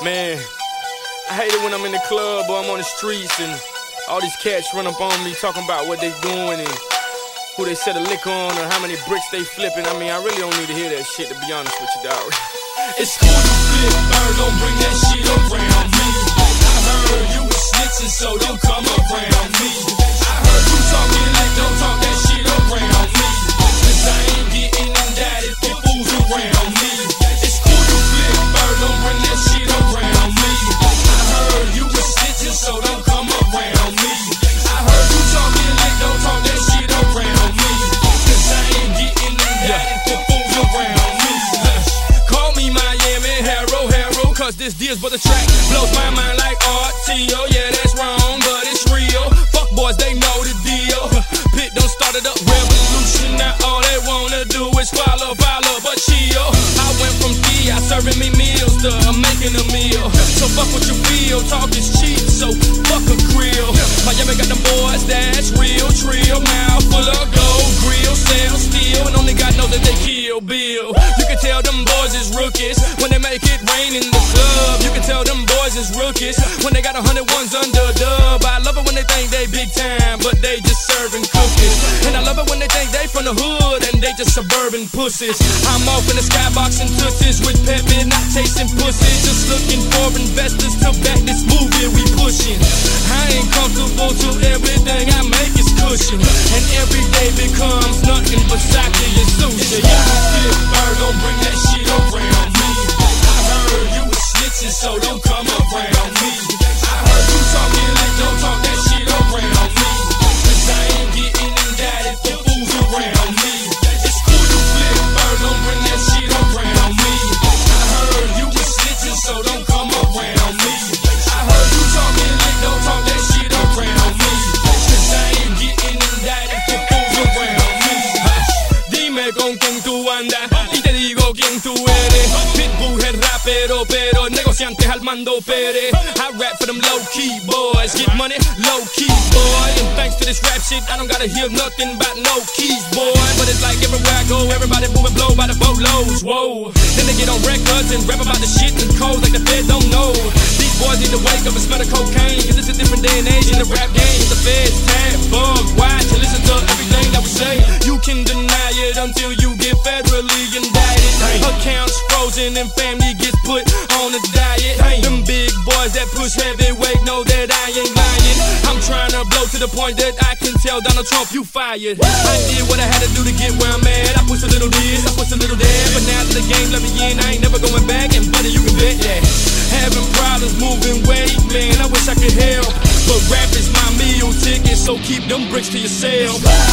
Man, I hate it when I'm in the club or I'm on the streets and all these cats run up on me talking about what they doing and who they set a lick on or how many bricks they flipping. I mean, I really don't need to hear that shit, to be honest with you, dog. It's cool you flip, bird, don't bring that shit around me. I heard you was snitching, so don't come around me. I heard you talking like don't talk that shit around me. Cause I ain't getting indicted for fools around me. It's cool you flip, bird, don't bring that shit around me. I heard you was snitching, so don't come around me. I heard you talking like don't talk that shit around me. Cause I ain't getting indicted for fools around me. Call me Miami Hero, cause this deal's but a track. Blows my mind like RTO, yeah, that's wrong, but it's real. Fuck boys, they know the deal. Pit don't start it up, revolution, now all they wanna do is follow, but chill. I went from DI serving me meals to making a meal. So fuck what you feel, talk is cheap, so fuck a grill. Miami got them boys, that's real, trill. Mouth full of gold, grill, sell steel, and only God knows that they kill Bill. You can tell them boys is rookies when they make it rain in the club. You can tell them boys is rookies when they got 100 ones under dub. I love it when they think they big time, but they just serving cookies. And I love it when they think they from the hood and they just suburban pussies. I'm off in the skybox and tootsies with Pepe, not chasing pussies. Just looking for investors to back this movie we pushing. I ain't comfortable till everything I make is cushion, and every day becomes nothing but sake and sushi. It's flip, bird, don't bring that shit around me. I heard you was snitching, so don't come around me. I heard you talking like don't talk that shit around me. Cause I ain't getting indicted for fools around me. It's cool you flip, bird, don't bring that shit around me. I heard you was snitching, so don't come around me. I heard you talking like don't talk that shit around me. Cause I ain't getting indicted for fools around me. Dime con quién tú andas y te digo quién tú eres. Pitbull es rapero, pero negociantes al mando Pérez. I rap for them low-key boys, get money low-key, boy. And thanks to this rap shit, I don't gotta hear nothing about no keys, boy. But it's like everywhere I go, everybody moving blow by the boatloads, whoa. Then they get on records and rap about the shit and codes like the Fed don't know. These boys need to wake up and smell the cocaine, cause it's a different day and age in the rap game. The Feds tag, bug, watch, and listen to everything that we say. You can deny it until you get federally indicted. Accounts frozen and family gets put on a diet. Them big boys that push heavyweight know that I ain't lying. I'm trying to blow to the point that I can tell Donald Trump you fired. I did what I had to do to get where I'm at. I pushed a little this, I pushed a little that, but now that the game let me in, I ain't never going back. And buddy, you can bet that. Having problems moving weight, man, I wish I could help, but rap is my meal ticket, so keep them bricks to yourself.